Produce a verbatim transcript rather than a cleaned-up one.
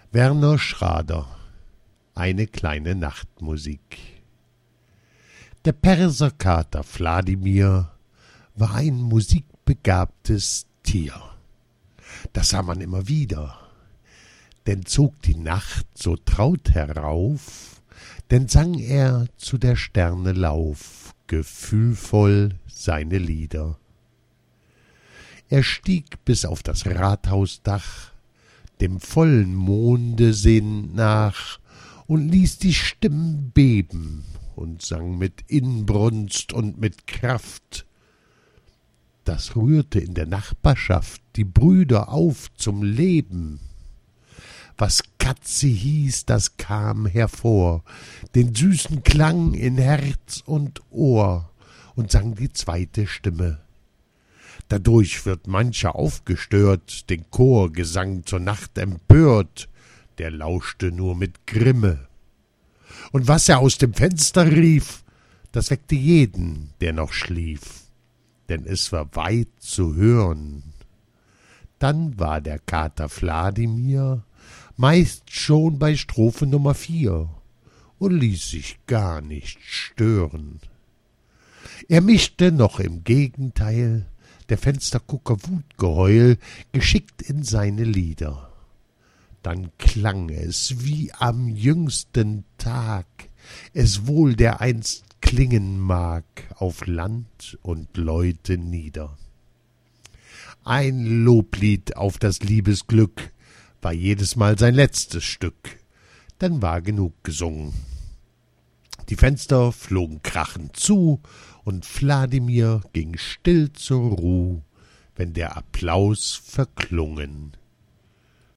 Werner Schrader, eine kleine Nachtmusik. Der Perserkater Wladimir war ein musikbegabtes Tier. Das sah man immer wieder, denn zog die Nacht so traut herauf, denn sang er zu der Sterne Lauf gefühlvoll seine Lieder. Er stieg bis auf das Rathausdach, dem vollen Monde sehend nach, und ließ die Stimmen beben und sang mit Inbrunst und mit Kraft. Das rührte in der Nachbarschaft die Brüder auf zum Leben. Was Katze hieß, das kam hervor, den süßen Klang in Herz und Ohr, und sang die zweite Stimme. Dadurch wird mancher aufgestört, den Chorgesang zur Nacht empört, der lauschte nur mit Grimme. Und was er aus dem Fenster rief, das weckte jeden, der noch schlief, denn es war weit zu hören. Dann war der Kater Wladimir meist schon bei Strophe Nummer vier und ließ sich gar nicht stören. Er mischte noch im Gegenteil der Fenstergucker Wutgeheul geschickt in seine Lieder. Dann klang es wie am jüngsten Tag, es wohl dereinst klingen mag, auf Land und Leute nieder. Ein Loblied auf das Liebesglück war jedes Mal sein letztes Stück, dann war genug gesungen. Die Fenster flogen krachend zu, und Wladimir ging still zur Ruh, wenn der Applaus verklungen.